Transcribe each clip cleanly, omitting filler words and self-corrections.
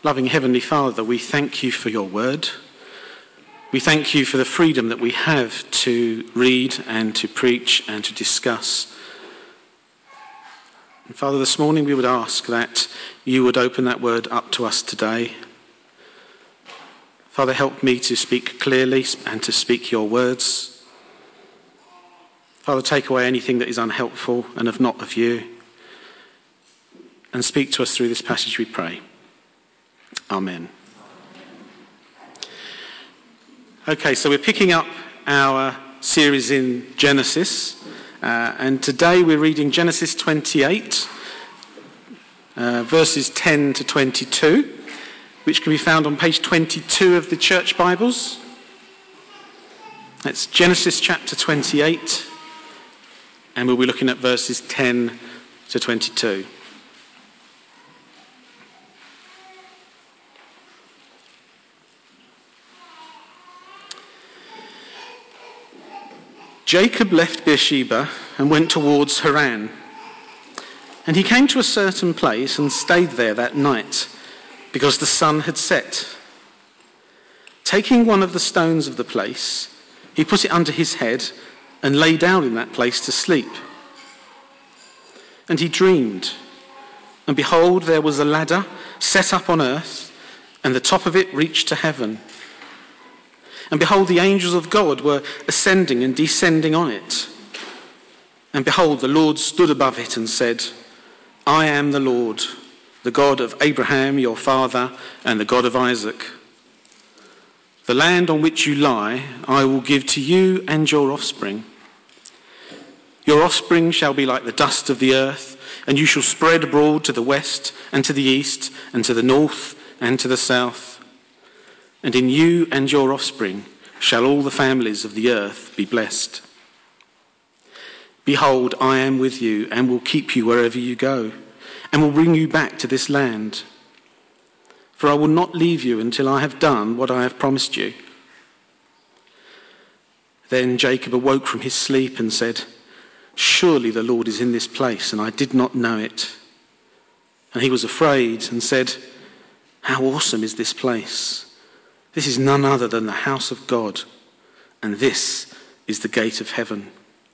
Loving Heavenly Father, we thank you for your word. We thank you for the freedom that we have to read and to preach and to discuss. And Father, this morning we would ask that you would open that word up to us today. Father, help me to speak clearly and to speak your words. Father, take away anything that is unhelpful and not of you. And speak to us through this passage, we pray. Amen. Okay, so we're picking up our series in Genesis. And today we're reading Genesis 28, verses 10 to 22, which can be found on page 22 of the church Bibles. That's Genesis chapter 28, and we'll be looking at verses 10 to 22. Jacob left Beersheba and went towards Haran. And he came to a certain place and stayed there that night, because the sun had set. Taking one of the stones of the place, he put it under his head and lay down in that place to sleep. And he dreamed, and behold, there was a ladder set up on earth, and the top of it reached to heaven. And behold, the angels of God were ascending and descending on it. And behold, the Lord stood above it and said, I am the Lord, the God of Abraham, your father, and the God of Isaac. The land on which you lie, I will give to you and your offspring. Your offspring shall be like the dust of the earth, and you shall spread abroad to the west and to the east and to the north and to the south. And in you and your offspring shall all the families of the earth be blessed. Behold, I am with you and will keep you wherever you go, and will bring you back to this land. For I will not leave you until I have done what I have promised you. Then Jacob awoke from his sleep and said, Surely the Lord is in this place, and I did not know it. And he was afraid and said, How awesome is this place! This is none other than the house of God, and this is the gate of heaven.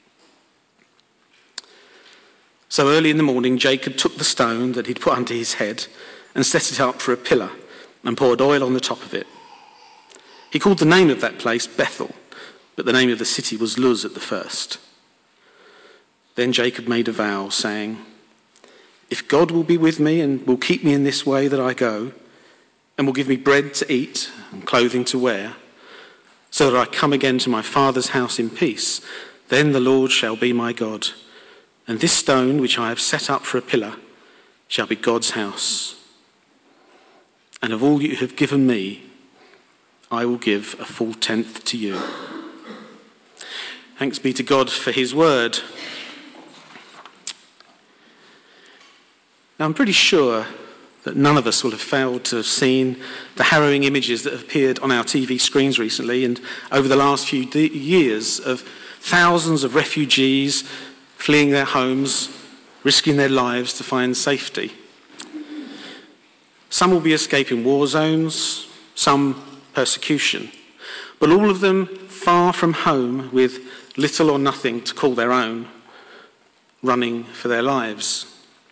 So early in the morning, Jacob took the stone that he'd put under his head and set it up for a pillar and poured oil on the top of it. He called the name of that place Bethel, but the name of the city was Luz at the first. Then Jacob made a vow, saying, If God will be with me and will keep me in this way that I go, and will give me bread to eat and clothing to wear, so that I come again to my father's house in peace, then the Lord shall be my God, and this stone which I have set up for a pillar shall be God's house. And of all you have given me, I will give a full tenth to you. Thanks be to God for his word. Now, I'm pretty sure that none of us will have failed to have seen the harrowing images that have appeared on our TV screens recently and over the last few years of thousands of refugees fleeing their homes, risking their lives to find safety. Some will be escaping war zones, some persecution, but all of them far from home with little or nothing to call their own, running for their lives.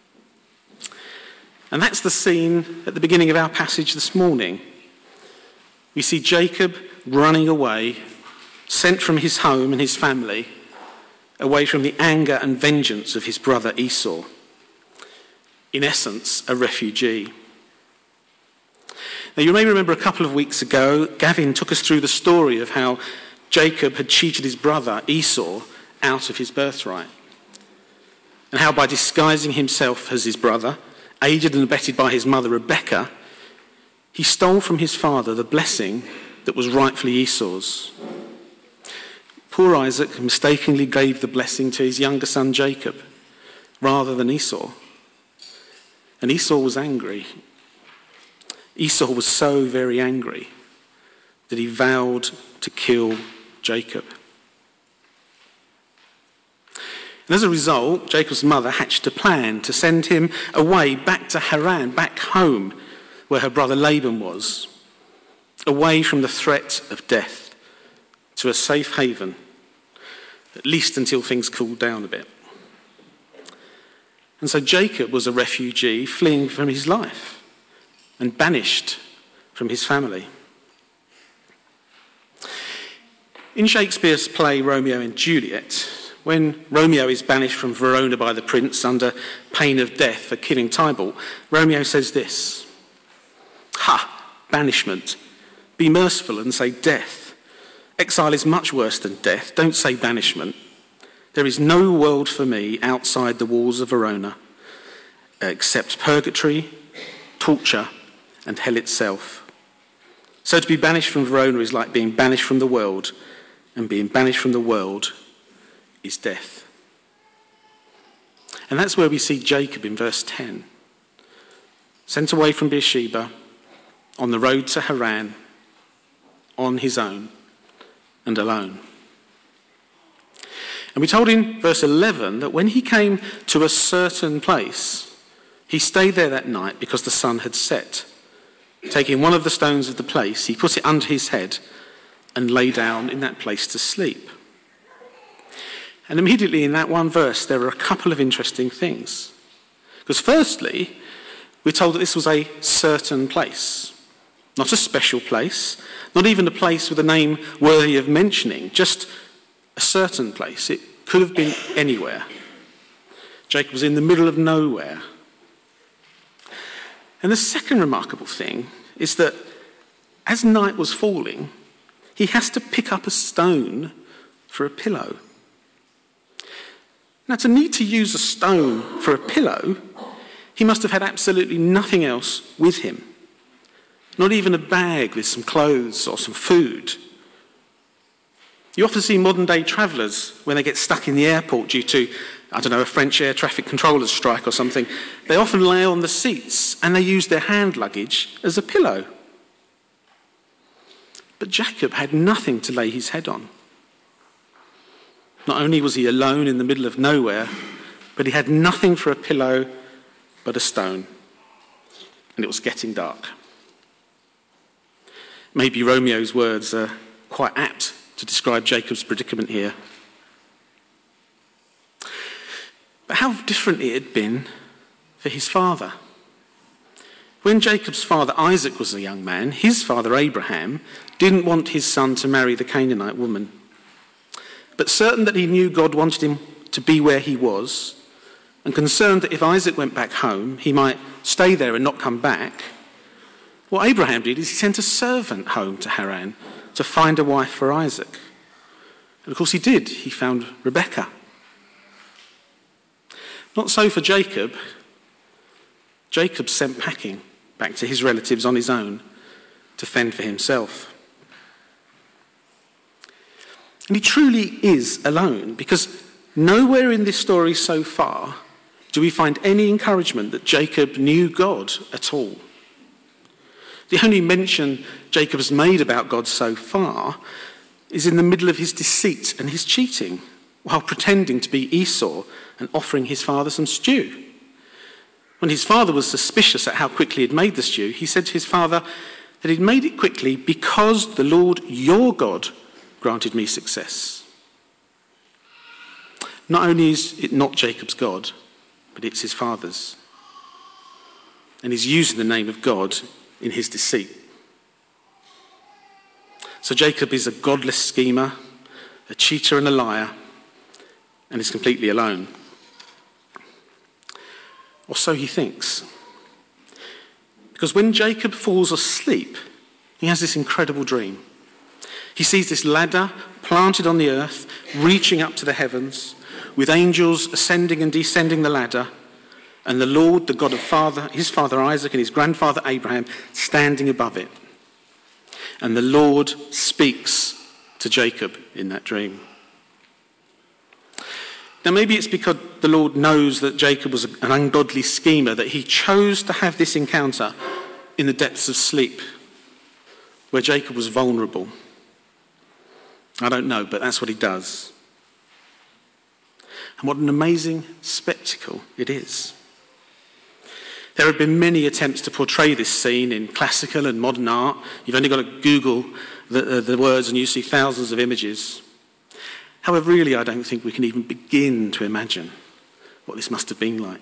And that's the scene at the beginning of our passage this morning. We see Jacob running away, sent from his home and his family, away from the anger and vengeance of his brother Esau. In essence, a refugee. Now, you may remember a couple of weeks ago, Gavin took us through the story of how Jacob had cheated his brother Esau out of his birthright, and how by disguising himself as his brother, aided and abetted by his mother Rebekah, he stole from his father the blessing that was rightfully Esau's. Poor Isaac mistakenly gave the blessing to his younger son Jacob rather than Esau. And Esau was angry. Esau was so very angry that he vowed to kill Jacob. And as a result, Jacob's mother hatched a plan to send him away back to Haran, back home, where her brother Laban was, away from the threat of death to a safe haven, at least until things cooled down a bit. And so Jacob was a refugee fleeing from his life and banished from his family. In Shakespeare's play Romeo and Juliet, when Romeo is banished from Verona by the prince under pain of death for killing Tybalt, Romeo says this: "Ha, banishment, be merciful and say death. Exile is much worse than death, don't say banishment. There is no world for me outside the walls of Verona, except purgatory, torture, and hell itself. So to be banished from Verona is like being banished from the world, and being banished from the world is death." And that's where we see Jacob in verse 10. Sent away from Beersheba, on the road to Haran, on his own and alone. And we're told in verse 11 that when he came to a certain place, he stayed there that night because the sun had set. Taking one of the stones of the place, he put it under his head and lay down in that place to sleep. And immediately in that one verse, there are a couple of interesting things. Because firstly, we're told that this was a certain place. Not a special place, not even a place with a name worthy of mentioning, just a certain place. It could have been anywhere. Jacob was in the middle of nowhere. And the second remarkable thing is that as night was falling, he has to pick up a stone for a pillow. Now, to need to use a stone for a pillow, he must have had absolutely nothing else with him. Not even a bag with some clothes or some food. You often see modern-day travellers, when they get stuck in the airport due to, a French air traffic controllers strike or something, they often lay on the seats and they use their hand luggage as a pillow. But Jacob had nothing to lay his head on. Not only was he alone in the middle of nowhere, but he had nothing for a pillow but a stone. And it was getting dark. Maybe Romeo's words are quite apt to describe Jacob's predicament here. But how different it had been for his father. When Jacob's father Isaac was a young man, his father Abraham didn't want his son to marry the Canaanite woman. But certain that he knew God wanted him to be where he was, and concerned that if Isaac went back home, he might stay there and not come back, what Abraham did is he sent a servant home to Haran to find a wife for Isaac. And of course he did. He found Rebekah. Not so for Jacob. Jacob sent packing back to his relatives on his own to fend for himself. And he truly is alone, because nowhere in this story so far do we find any encouragement that Jacob knew God at all. The only mention Jacob has made about God so far is in the middle of his deceit and his cheating, while pretending to be Esau and offering his father some stew. When his father was suspicious at how quickly he'd made the stew, he said to his father that he'd made it quickly because the Lord your God granted me success. Not only is it not Jacob's God, but it's his father's. And he's using the name of God in his deceit. So Jacob is a godless schemer, a cheater and a liar, and is completely alone. Or so he thinks. Because when Jacob falls asleep, he has this incredible dream. He sees this ladder planted on the earth, reaching up to the heavens, with angels ascending and descending the ladder, and the Lord, the God of his father Isaac and his grandfather Abraham, standing above it. And the Lord speaks to Jacob in that dream. Now maybe it's because the Lord knows that Jacob was an ungodly schemer that he chose to have this encounter in the depths of sleep, where Jacob was vulnerable. I don't know, but that's what he does. And what an amazing spectacle it is. There have been many attempts to portray this scene in classical and modern art. You've only got to Google the words and you see thousands of images. However, really, I don't think we can even begin to imagine what this must have been like.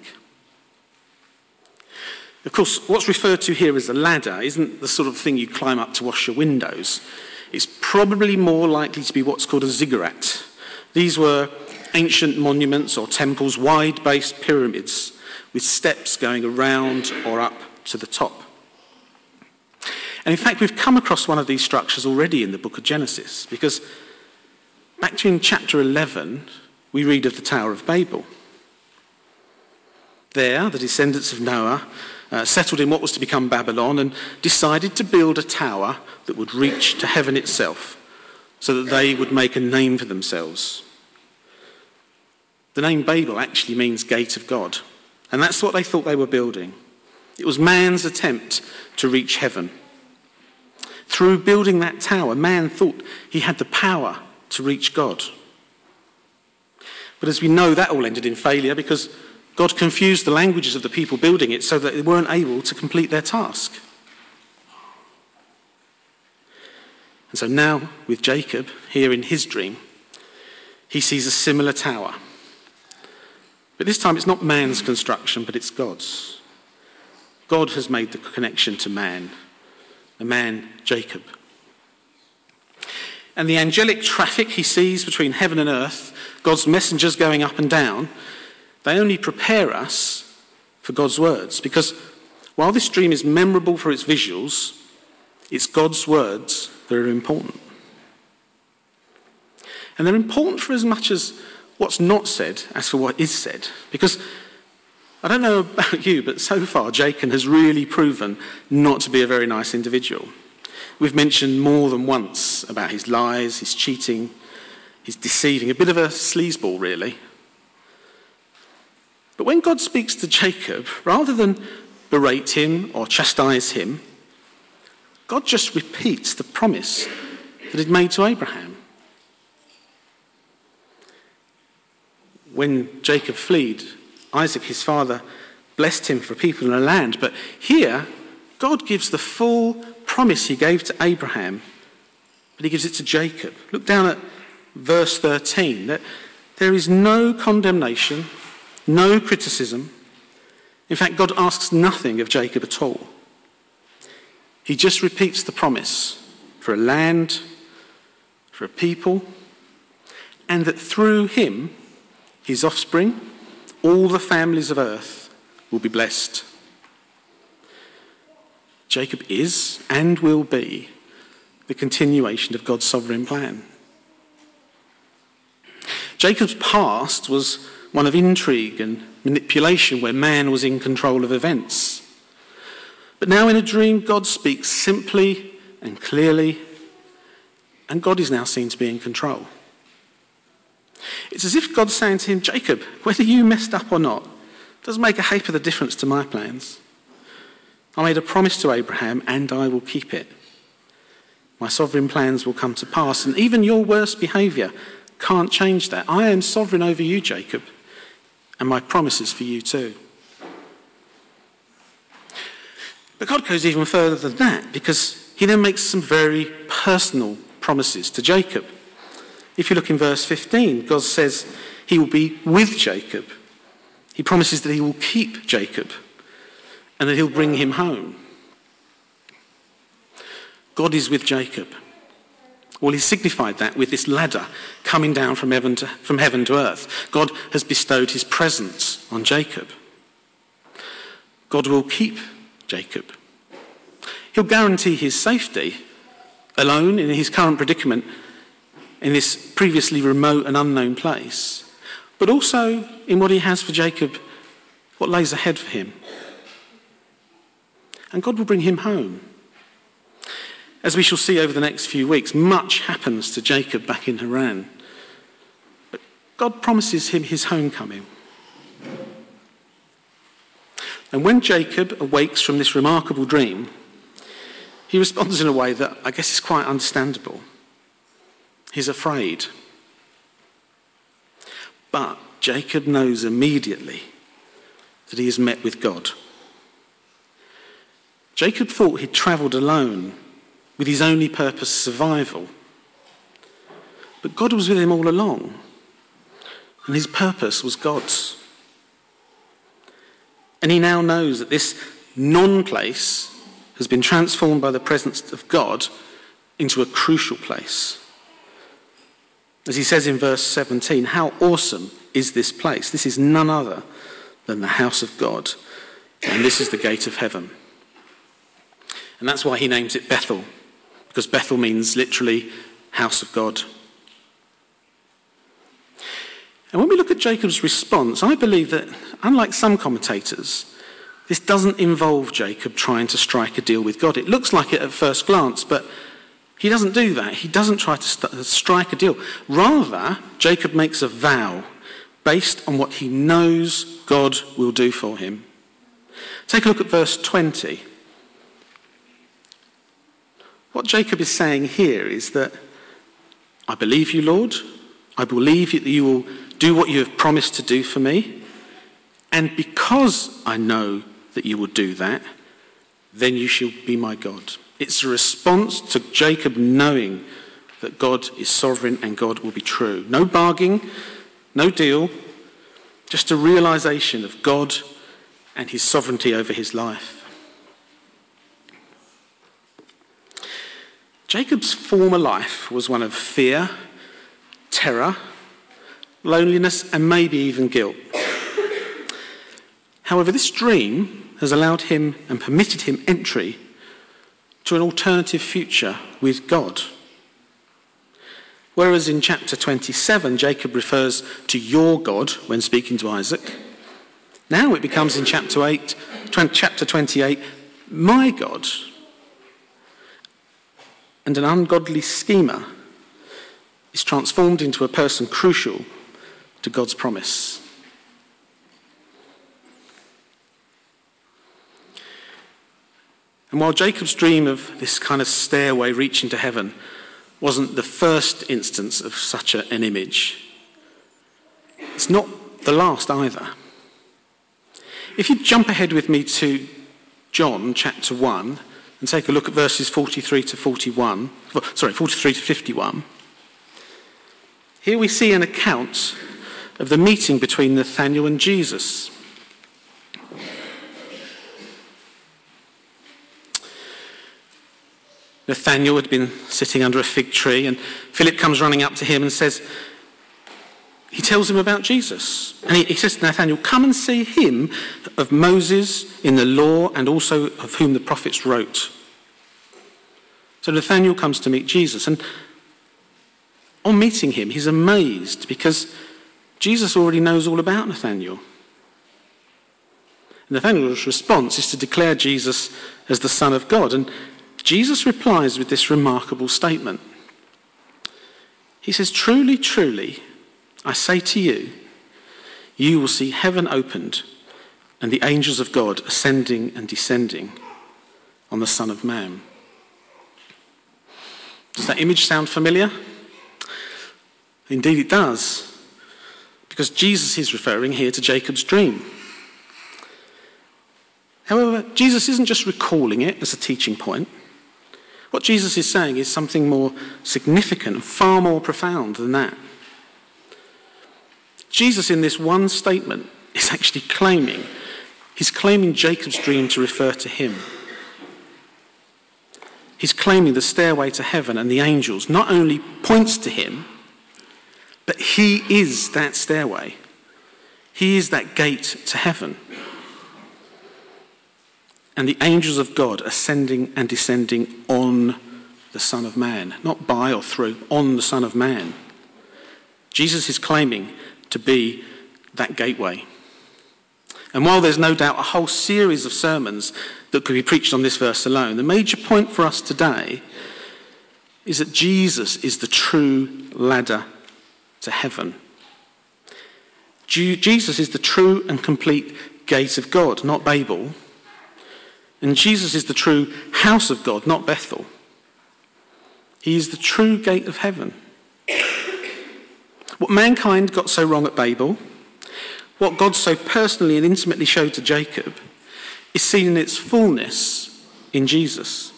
Of course, what's referred to here as a ladder isn't the sort of thing you climb up to wash your windows. It's probably more likely to be what's called a ziggurat. These were ancient monuments or temples, wide-based pyramids with steps going around or up to the top. And in fact, we've come across one of these structures already in the book of Genesis, because back in chapter 11, we read of the Tower of Babel. There, the descendants of Noah settled in what was to become Babylon and decided to build a tower that would reach to heaven itself so that they would make a name for themselves. The name Babel actually means gate of God, and that's what they thought they were building. It was man's attempt to reach heaven. Through building that tower, man thought he had the power to reach God. But as we know, that all ended in failure because God confused the languages of the people building it so that they weren't able to complete their task. And so now, with Jacob, here in his dream, he sees a similar tower. But this time it's not man's construction, but it's God's. God has made the connection to man, the man Jacob. And the angelic traffic he sees between heaven and earth, God's messengers going up and down, they only prepare us for God's words, because while this dream is memorable for its visuals, it's God's words that are important. And they're important for as much as what's not said as for what is said, because I don't know about you, but so far Jacob has really proven not to be a very nice individual. We've mentioned more than once about his lies, his cheating, his deceiving, a bit of a sleazeball really. But when God speaks to Jacob, rather than berate him or chastise him, God just repeats the promise that he'd made to Abraham. When Jacob fled, Isaac, his father, blessed him for people and a land. But here, God gives the full promise he gave to Abraham, but he gives it to Jacob. Look down at verse 13, that there is no condemnation, no criticism. In fact, God asks nothing of Jacob at all. He just repeats the promise for a land, for a people, and that through him, his offspring, all the families of earth will be blessed. Jacob is and will be the continuation of God's sovereign plan. Jacob's past was one of intrigue and manipulation where man was in control of events. But now in a dream, God speaks simply and clearly, and God is now seen to be in control. It's as if God's saying to him, Jacob, whether you messed up or not, doesn't make a heap of the difference to my plans. I made a promise to Abraham and I will keep it. My sovereign plans will come to pass, and even your worst behaviour can't change that. I am sovereign over you, Jacob, and my promise is for you too. But God goes even further than that, because he then makes some very personal promises to Jacob. If you look in verse 15, God says he will be with Jacob. He promises that he will keep Jacob and that he'll bring him home. God is with Jacob. Well, he signified that with this ladder coming down from heaven to earth. God has bestowed his presence on Jacob. God will keep Jacob. He'll guarantee his safety, alone in his current predicament, in this previously remote and unknown place, but also in what he has for Jacob, what lays ahead for him. And God will bring him home. As we shall see over the next few weeks, much happens to Jacob back in Haran. But God promises him his homecoming. And when Jacob awakes from this remarkable dream, he responds in a way that I guess is quite understandable. He's afraid. But Jacob knows immediately that he is met with God. Jacob thought he'd travelled alone, with his only purpose survival. But God was with him all along, and his purpose was God's. And he now knows that this non-place has been transformed by the presence of God into a crucial place. As he says in verse 17, how awesome is this place? This is none other than the house of God, and this is the gate of heaven. And that's why he names it Bethel, because Bethel means literally house of God. And when we look at Jacob's response, I believe that, unlike some commentators, this doesn't involve Jacob trying to strike a deal with God. It looks like it at first glance, but he doesn't do that. He doesn't try to strike a deal. Rather, Jacob makes a vow based on what he knows God will do for him. Take a look at verse 20. What Jacob is saying here is that, I believe you, Lord. I believe that you will do what you have promised to do for me. And because I know that you will do that, then you shall be my God. It's a response to Jacob knowing that God is sovereign and God will be true. No bargaining, no deal, just a realization of God and his sovereignty over his life. Jacob's former life was one of fear, terror, loneliness, and maybe even guilt. However, this dream has allowed him and permitted him entry to an alternative future with God. Whereas in chapter 27, Jacob refers to your God when speaking to Isaac, now it becomes in chapter 28, my God. And an ungodly schemer is transformed into a person crucial to God's promise. And while Jacob's dream of this kind of stairway reaching to heaven wasn't the first instance of such an image, it's not the last either. If you jump ahead with me to John chapter 1 and take a look at verses 43 to 51, 43 to 51, here we see an account of the meeting between Nathanael and Jesus. Nathanael had been sitting under a fig tree, and Philip comes running up to him and he tells him about Jesus. And he says to Nathanael, come and see him of Moses in the law and also of whom the prophets wrote. So Nathanael comes to meet Jesus, and on meeting him, he's amazed because Jesus already knows all about Nathanael. Nathanael's response is to declare Jesus as the Son of God, and Jesus replies with this remarkable statement. He says, truly, truly, I say to you, you will see heaven opened and the angels of God ascending and descending on the Son of Man. Does that image sound familiar? Indeed it does, because Jesus is referring here to Jacob's dream. However, Jesus isn't just recalling it as a teaching point. What Jesus is saying is something more significant and far more profound than that. Jesus, in this one statement, is actually claiming Jacob's dream to refer to him. He's claiming the stairway to heaven and the angels not only points to him, but he is that stairway. He is that gate to heaven. And the angels of God ascending and descending on the Son of Man. Not by or through, on the Son of Man. Jesus is claiming to be that gateway. And while there's no doubt a whole series of sermons that could be preached on this verse alone, the major point for us today is that Jesus is the true ladder to heaven. Jesus is the true and complete gate of God, not Babel. And Jesus is the true house of God, not Bethel. He is the true gate of heaven. What mankind got so wrong at Babel, what God so personally and intimately showed to Jacob, is seen in its fullness in Jesus.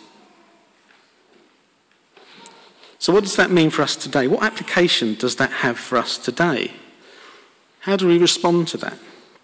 So what does that mean for us today? What application does that have for us today? How do we respond to that?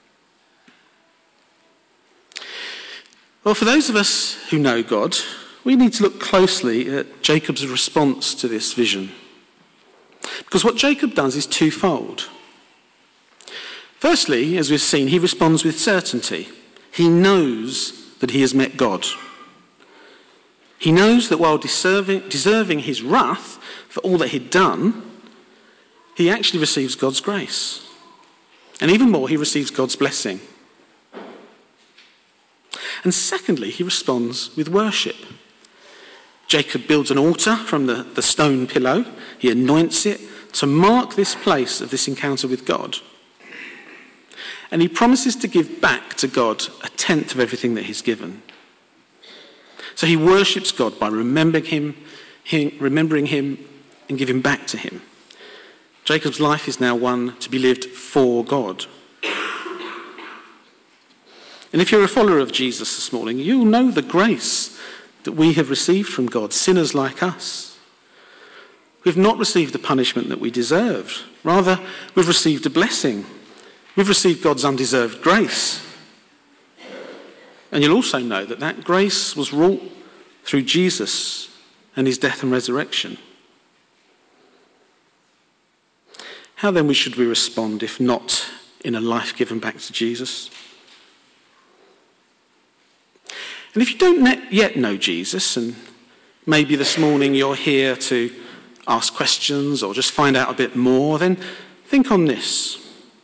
Well, for those of us who know God, we need to look closely at Jacob's response to this vision. Because what Jacob does is twofold. Firstly, as we've seen, he responds with certainty. He knows that he has met God. He knows that while deserving his wrath for all that he'd done, he actually receives God's grace. And even more, he receives God's blessing. And secondly, he responds with worship. Jacob builds an altar from the stone pillow. He anoints it to mark this place of this encounter with God. And he promises to give back to God 1/10 of everything that he's given. So he worships God by remembering him and giving back to him. Jacob's life is now one to be lived for God. And if you're a follower of Jesus this morning, you'll know the grace that we have received from God, sinners like us. We've not received the punishment that we deserved. Rather, we've received a blessing. We've received God's undeserved grace. And you'll also know that that grace was wrought through Jesus and his death and resurrection. How then should we respond if not in a life given back to Jesus? And if you don't yet know Jesus, and maybe this morning you're here to ask questions or just find out a bit more, then think on this.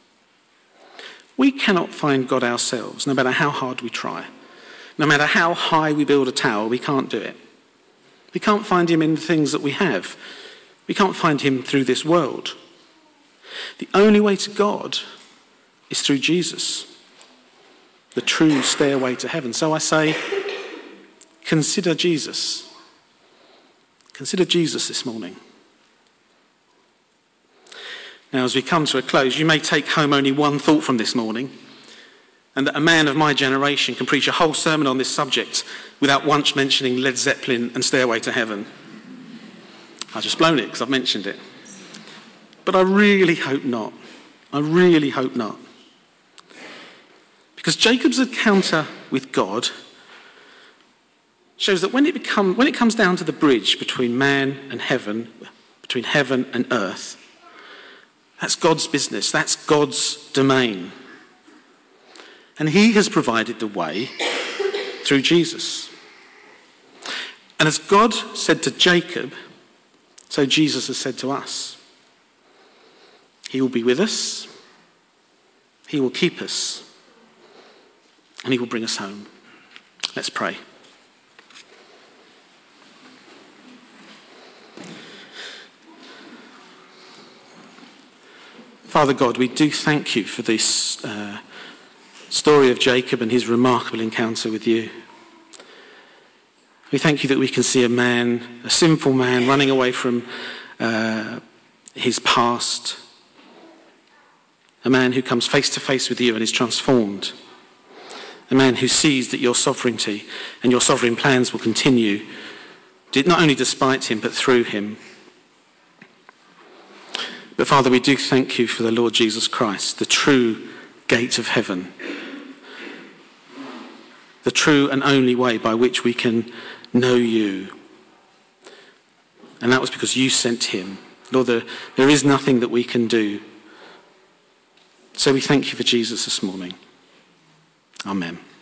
We cannot find God ourselves, no matter how hard we try. No matter how high we build a tower, we can't do it. We can't find him in the things that we have. We can't find him through this world. The only way to God is through Jesus, the true stairway to heaven. So I say, consider Jesus. Consider Jesus this morning. Now, as we come to a close, you may take home only one thought from this morning, and that a man of my generation can preach a whole sermon on this subject without once mentioning Led Zeppelin and Stairway to Heaven. I've just blown it because I've mentioned it. But I really hope not. I really hope not. Because Jacob's encounter with God shows that when it comes down to the bridge between man and heaven, between heaven and earth, that's God's business. That's God's domain. And he has provided the way through Jesus. And as God said to Jacob, so Jesus has said to us. He will be with us. He will keep us. And he will bring us home. Let's pray. Father God, we do thank you for this story of Jacob and his remarkable encounter with you. We thank you that we can see a sinful man running away from his past, a man who comes face to face with you and is transformed, a man who sees that your sovereignty and your sovereign plans will continue, not only despite him but through him. But Father, we do thank you for the Lord Jesus Christ, the true gate of heaven, the true and only way by which we can know you. And that was because you sent him. Lord, there is nothing that we can do. So we thank you for Jesus this morning. Amen.